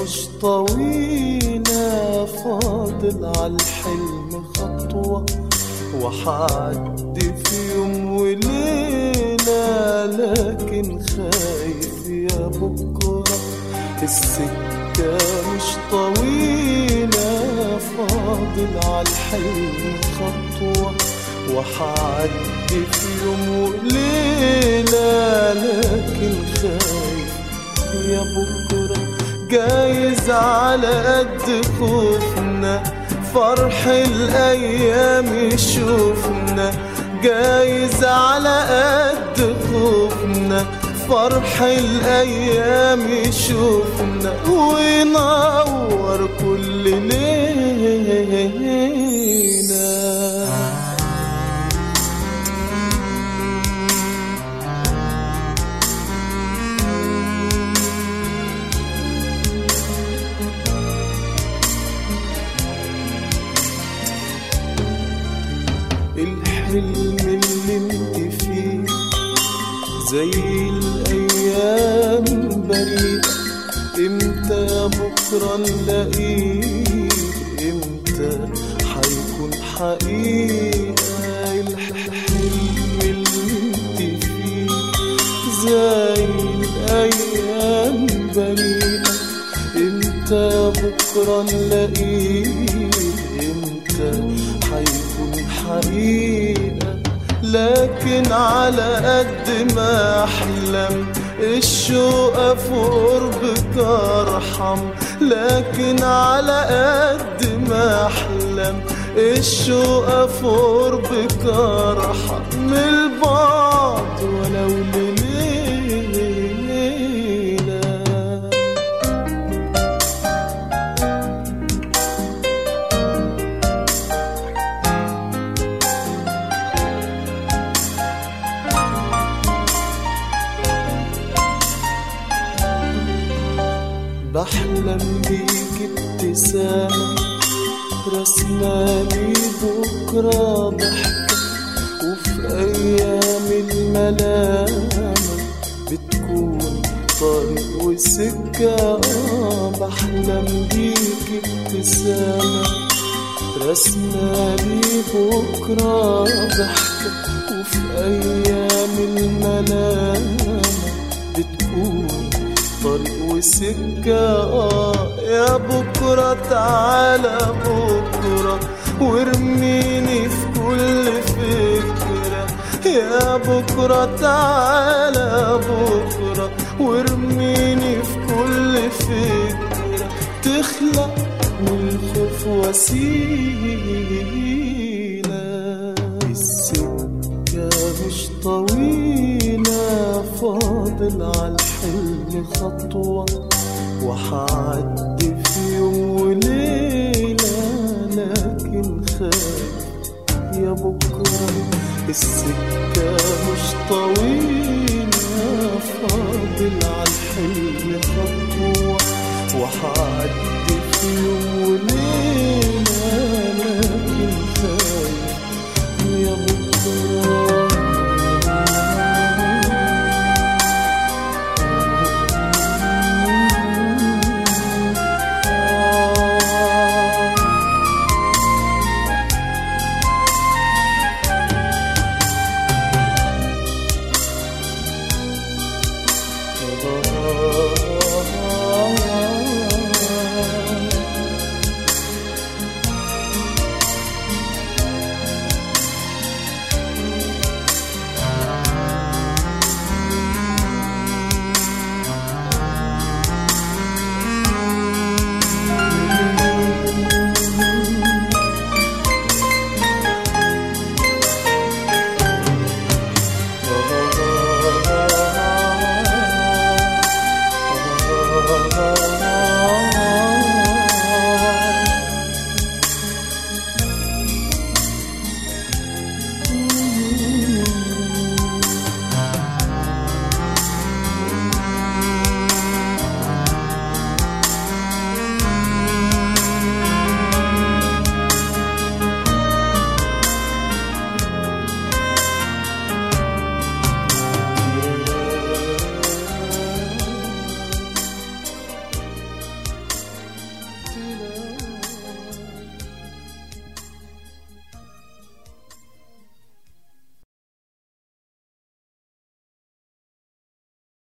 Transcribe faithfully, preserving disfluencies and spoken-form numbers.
مش طويلة، فاضل عالحلم خطوة وحعدي في يوم وليلة، لكن خايف يا بكرة السكة مش طويلة، فاضل عالحلم خطوة وحعدي في يوم وليلة، لكن خايف يا بكرة جايز على قد خوفنا فرح الأيام يشوفنا، جايز على قد خوفنا فرح الأيام يشوفنا وينور كل ليلة. الحلم اللي انت فيه زي الأيام بريئة، امتى يا بكرة نلاقيه، امتى حيكون حقيقة. الحلم اللي انت فيه زي الأيام بريئة، امتى يا بكرة نلاقيه، امتى حيكون حقيقة. لكن على قد ما أحلم الشوق في قربك أرحم، لكن على قد ما أحلم الشوق في قربك أرحم من البعد ولو لليلة. بحلم بيك ابتسامة رسمالي بكرة ضحكة، وفي أيام الملامة بتكون طريق وسكة. بحلم بيك ابتسامة رسمالي بكرة ضحكة، وفي أيام الملامة بتكون طريق وسكة. آه يا بكرة تعالى بكرة وارميني في كل فكرة، يا بكرة تعالى بكرة وارميني في كل فكرة، تخلق من الخوف وسيلة. السكة مش طويلة، فاضل عالحلم خطوة وحعدي في يوم وليلة، لكن خايف يا بكرة السكة مش طويلة، فاضل عالحلم خطوة وحعدي في يوم وليلة، لكن خايف يا بكرة. Oh